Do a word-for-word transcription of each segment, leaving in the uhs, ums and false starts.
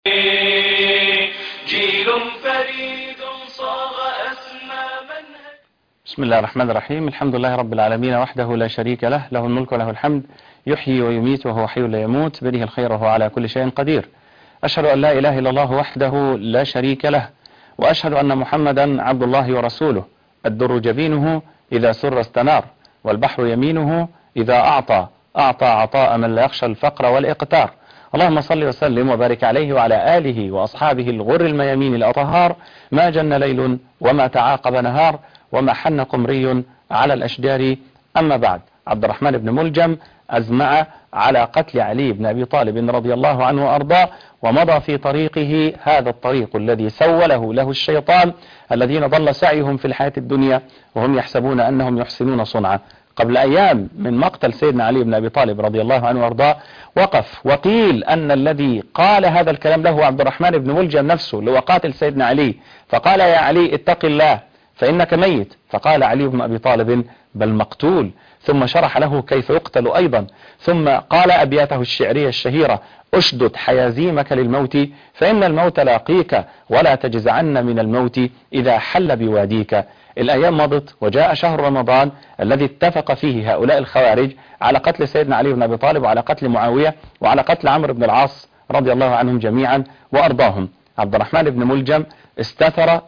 جيل فريد صاغ أسمى منهج. بسم الله الرحمن الرحيم. الحمد لله رب العالمين وحده لا شريك له، له الملك وله الحمد، يحيي ويميت وهو حي لا يموت، بيده الخير وهو على كل شيء قدير. أشهد أن لا إله إلا الله وحده لا شريك له، وأشهد أن محمدا عبد الله ورسوله. الدر جبينه إذا سر استنار، والبحر يمينه إذا أعطى أعطى عطاء من لا يخشى الفقر والإقتار. اللهم صل وسلم وبارك عليه وعلى آله وأصحابه الغر الميامين الأطهار. ما جن ليل وما تعاقب نهار، وما حن قمري على الأشجار. أما بعد، عبد الرحمن بن ملجم أزمع على قتل علي بن أبي طالب رضي الله عنه وأرضاه، ومضى في طريقه هذا الطريق الذي سوله له الشيطان، الذين ضل سعيهم في الحياة الدنيا وهم يحسبون أنهم يحسنون صنعا. قبل أيام من مقتل سيدنا علي بن أبي طالب رضي الله عنه وأرضاه وقف وقيل أن الذي قال هذا الكلام له عبد الرحمن بن ملجم نفسه، اللي هو قاتل سيدنا علي، فقال: يا علي اتق الله فإنك ميت. فقال علي بن أبي طالب: بل مقتول. ثم شرح له كيف يقتل أيضا، ثم قال أبياته الشعرية الشهيرة: أشدد حيازيمك للموت فإن الموت لاقيك، ولا تجزعن من الموت إذا حل بواديك. الأيام مضت وجاء شهر رمضان الذي اتفق فيه هؤلاء الخوارج على قتل سيدنا علي بن أبي طالب، وعلى قتل معاوية، وعلى قتل عمرو بن العاص رضي الله عنهم جميعا وأرضاهم. عبد الرحمن بن ملجم استثر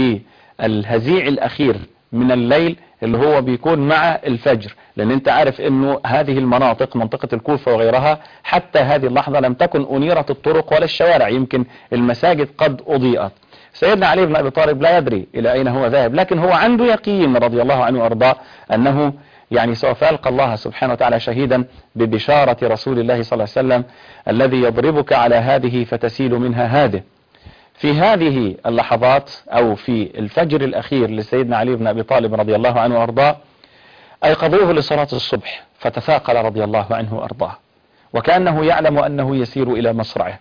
بالهزيع الأخير من الليل اللي هو بيكون مع الفجر، لأن انت عارف انه هذه المناطق، منطقة الكوفة وغيرها، حتى هذه اللحظة لم تكن أنيرت الطرق ولا الشوارع، يمكن المساجد قد أضيئت. سيدنا علي بن أبي طالب لا يدري إلى أين هو ذاهب، لكن هو عنده يقين رضي الله عنه وأرضاه أنه يعني سوف يلقى الله سبحانه وتعالى شهيدا ببشارة رسول الله صلى الله عليه وسلم: الذي يضربك على هذه فتسيل منها هذه. في هذه اللحظات أو في الفجر الأخير لسيدنا علي بن أبي طالب رضي الله عنه وأرضاه أيقظوه لصلاة الصبح، فتثاقل رضي الله عنه وأرضاه، وكأنه يعلم أنه يسير إلى مصرعه،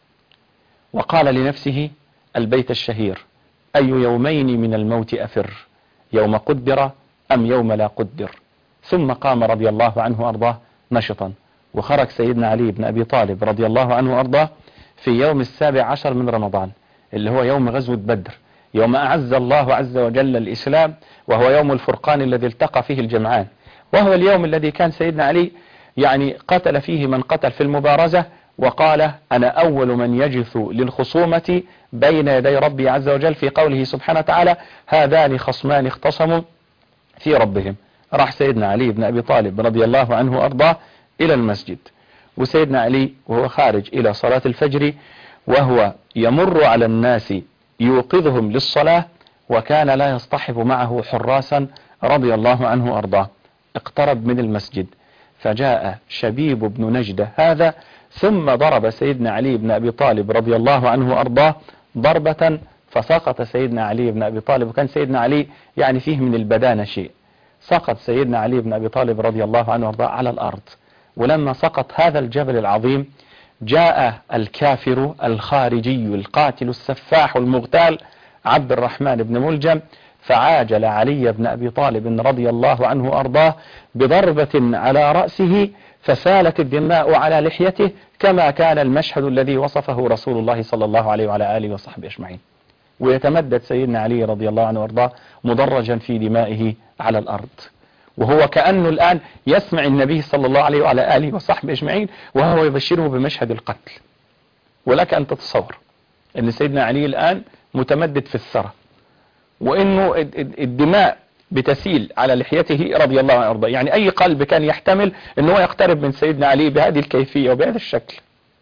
وقال لنفسه البيت الشهير: أي يومين من الموت أفر، يوم قدر أم يوم لا قدر. ثم قام رضي الله عنه وأرضاه نشطا، وخرج سيدنا علي بن أبي طالب رضي الله عنه وأرضاه في يوم السابع عشر من رمضان، اللي هو يوم غزوة بدر، يوم أعز الله عز وجل الإسلام، وهو يوم الفرقان الذي التقى فيه الجمعان، وهو اليوم الذي كان سيدنا علي يعني قتل فيه من قتل في المبارزة، وقال: أنا أول من يجث للخصومة بين يدي ربي عز وجل، في قوله سبحانه وتعالى: هذان خصمان اختصموا في ربهم. راح سيدنا علي بن أبي طالب رضي الله عنه وأرضاه إلى المسجد، وسيدنا علي وهو خارج إلى صلاة الفجر وهو يمر على الناس يوقظهم للصلاة، وكان لا يصطحب معه حراسا رضي الله عنه وأرضاه. اقترب من المسجد فجاء شبيب بن نجدة هذا، ثم ضرب سيدنا علي بن أبي طالب رضي الله عنه وأرضاه ضربة، فسقط سيدنا علي بن أبي طالب، وكان سيدنا علي يعني فيه من البدانة شيء. سقط سيدنا علي بن أبي طالب رضي الله عنه وأرضاه على الأرض. ولما سقط هذا الجبل العظيم جاء الكافر الخارجي القاتل السفاح المغتال عبد الرحمن بن ملجم، فعاجل علي بن أبي طالب رضي الله عنه وأرضاه بضربة على رأسه، فسالت الدماء على لحيته، كما كان المشهد الذي وصفه رسول الله صلى الله عليه وعلى آله وصحبه أجمعين. ويتمدد سيدنا علي رضي الله عنه وأرضاه مدرجا في دمائه على الأرض، وهو كأنه الآن يسمع النبي صلى الله عليه وعلى آله وصحبه أجمعين وهو يبشره بمشهد القتل. ولك أن تتصور أن سيدنا علي الآن متمدد في الثرى، وأنه الدماء بتسيل على لحيته رضي الله عنه وأرضاه. يعني أي قلب كان يحتمل أنه يقترب من سيدنا علي بهذه الكيفية وبهذا الشكل.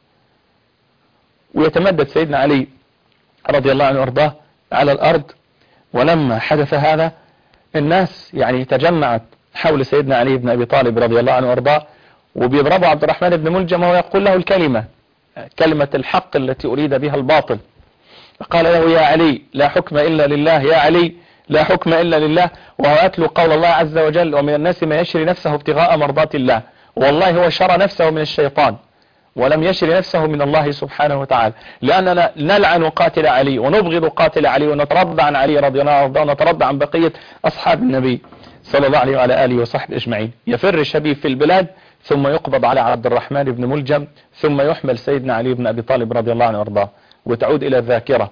ويتمدد سيدنا علي رضي الله عنه وأرضاه على الأرض. ولما حدث هذا الناس يعني تجمعت حول سيدنا علي بن أبي طالب رضي الله عنه وأرضاه، وبيضربوا عبد الرحمن بن ملجم وهو يقول له الكلمة، كلمة الحق التي أريد بها الباطل. قال له: يا علي لا حكم إلا لله، يا علي لا حكم إلا لله. وهو أتلو قول الله عز وجل: ومن الناس ما يشري نفسه ابتغاء مرضات الله. والله هو شرى نفسه من الشيطان ولم يشري نفسه من الله سبحانه وتعالى، لأننا نلعن قاتل علي ونبغض قاتل علي ونترضى عن علي رضي الله عنه ونترضى عن بقية أصحاب النبي صلى الله عليه وعلى آله وصحبه أجمعين. يفر الشبيب في البلاد، ثم يقبض على عبد الرحمن بن ملجم، ثم يحمل سيدنا علي بن أبي طالب رضي الله عنه وارضاه. وتعود إلى الذاكرة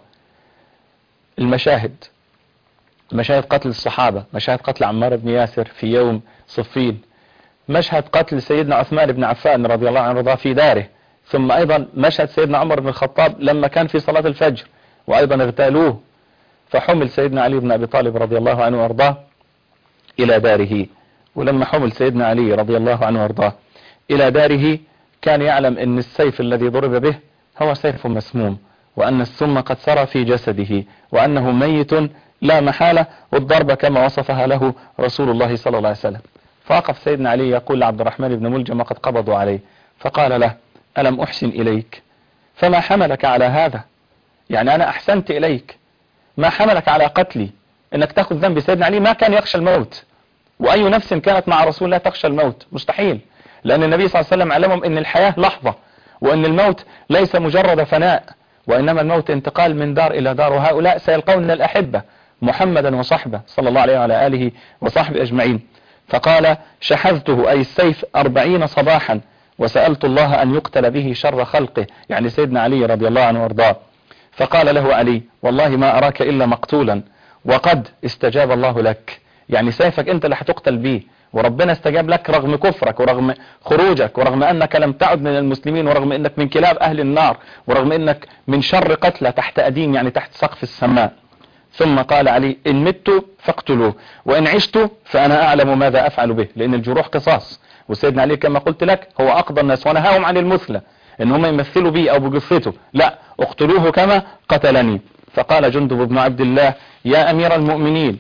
المشاهد، مشاهد قتل الصحابة، مشاهد قتل عمار بن ياسر في يوم صفين، مشهد قتل سيدنا عثمان بن عفان رضي الله عنه وارضاه في داره، ثم أيضا مشهد سيدنا عمر بن الخطاب لما كان في صلاة الفجر وأيضا اغتالوه، فحمل سيدنا علي بن أبي طالب رضي الله عنه وارضاه إلى داره. ولما حمل سيدنا علي رضي الله عنه وارضاه إلى داره كان يعلم أن السيف الذي ضرب به هو سيف مسموم، وأن السم قد سرى في جسده، وأنه ميت لا محالة، والضربة كما وصفها له رسول الله صلى الله عليه وسلم. فوقف سيدنا علي يقول لعبد الرحمن بن ملجم وقد قبضوا عليه، فقال له: ألم أحسن إليك؟ فما حملك على هذا؟ يعني أنا أحسنت إليك، ما حملك على قتلي؟ إنك تأخذ ذنب. سيدنا علي ما كان يخشى الموت، وأي نفس كانت مع رسول الله تخشى الموت؟ مستحيل، لأن النبي صلى الله عليه وسلم علمهم أن الحياة لحظة، وأن الموت ليس مجرد فناء، وإنما الموت انتقال من دار إلى دار، وهؤلاء سيلقون الأحبة محمدا وصحبه صلى الله عليه وعلى آله وصحبه أجمعين. فقال: شحذته أي السيف أربعين صباحا وسألت الله أن يقتل به شر خلقه، يعني سيدنا علي رضي الله عنه وارضاه. فقال له علي: والله ما أراك إلا مقتولا وقد استجاب الله لك، يعني سيفك أنت اللي هتقتل به، وربنا استجاب لك رغم كفرك ورغم خروجك ورغم أنك لم تعد من المسلمين ورغم أنك من كلاب أهل النار ورغم أنك من شر قتلى تحت أديم، يعني تحت سقف السماء. ثم قال علي: إن مت فاقتلوه، وإن عشت فأنا أعلم ماذا أفعل به، لأن الجروح قصاص. وسيدنا علي كما قلت لك هو أقضى الناس، ونهاهم عن المثلى إن هم يمثلوا به أو بجثته، لا، اقتلوه كما قتلني. فقال جندب بن عبد الله: يا أمير المؤمنين،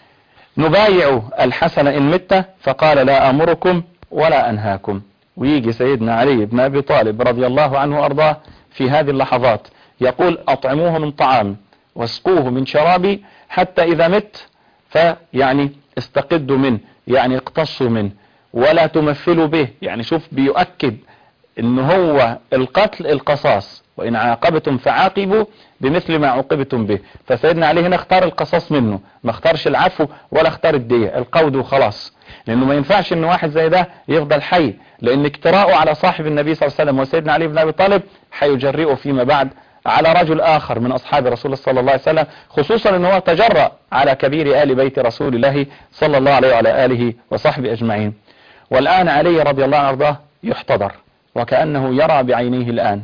نبايع الحسن إن مت؟ فقال: لا أمركم ولا أنهاكم. ويجي سيدنا علي بن أبي طالب رضي الله عنه وأرضاه في هذه اللحظات يقول: أطعموه من طعام واسقوه من شرابي حتى إذا مت فيعني استقدوا منه، يعني اقتصوا منه ولا تمثلوا به. يعني شوف بيؤكد ان هو القتل القصاص، وإن عاقبتم فعاقبوا بمثل ما عوقبتم به. فسيدنا علي هنا اختار القصاص منه، ما اختارش العفو ولا اختار الدية، القود وخلاص، لأنه ما ينفعش ان واحد زي ده يفضل حي، لأن اجتراؤه على صاحب النبي صلى الله عليه وسلم وسيدنا علي بن أبي طالب حيجرئه فيما بعد على رجل آخر من أصحاب رسول الله صلى الله عليه وسلم، خصوصا أنه تجرأ على كبير آل بيت رسول الله صلى الله عليه وعلى آله وصحبه أجمعين. والآن علي رضي الله عنه وارضاه يحتضر، وكأنه يرى بعينيه الآن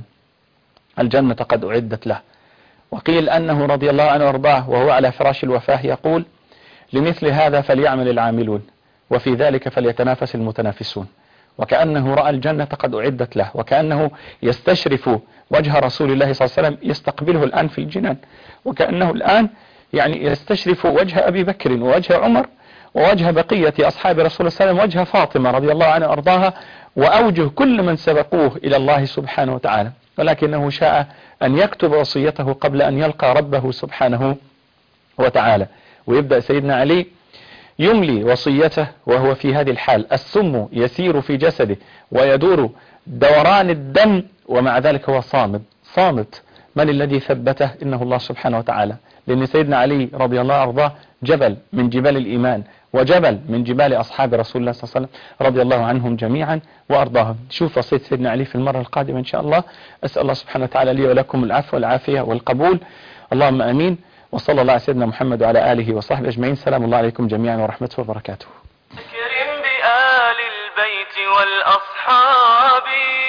الجنة قد أعدت له. وقيل أنه رضي الله عنه وارضاه وهو على فراش الوفاة يقول: لمثل هذا فليعمل العاملون وفي ذلك فليتنافس المتنافسون. وكأنه رأى الجنة قد أعدت له، وكأنه يستشرف وجه رسول الله صلى الله عليه وسلم يستقبله الآن في الجنان، وكأنه الآن يعني يستشرف وجه أبي بكر ووجه عمر ووجه بقية أصحاب رسول الله صلى الله عليه وسلم، وجه فاطمة رضي الله عنها وأرضاها، وأوجه كل من سبقوه إلى الله سبحانه وتعالى، ولكنه شاء أن يكتب وصيته قبل أن يلقى ربه سبحانه وتعالى. ويبدأ سيدنا علي يملي وصيته وهو في هذه الحال، السم يسير في جسده ويدور دوران الدم، ومع ذلك هو صامت صامت. من الذي ثبته؟ إنه الله سبحانه وتعالى، لأن سيدنا علي رضي الله عنه جبل من جبال الإيمان، وجبل من جبال أصحاب رسول الله صلى الله عليه وسلم رضي الله عنهم جميعا وأرضاهم. شوف وصية سيدنا علي في المرة القادمة إن شاء الله. أسأل الله سبحانه وتعالى لي ولكم العفو والعافية والقبول، اللهم أمين. وصلى الله على سيدنا محمد وعلى آله وصحبه أجمعين. سلام الله عليكم جميعا ورحمته وبركاته. كرم بآل البيت والأصحاب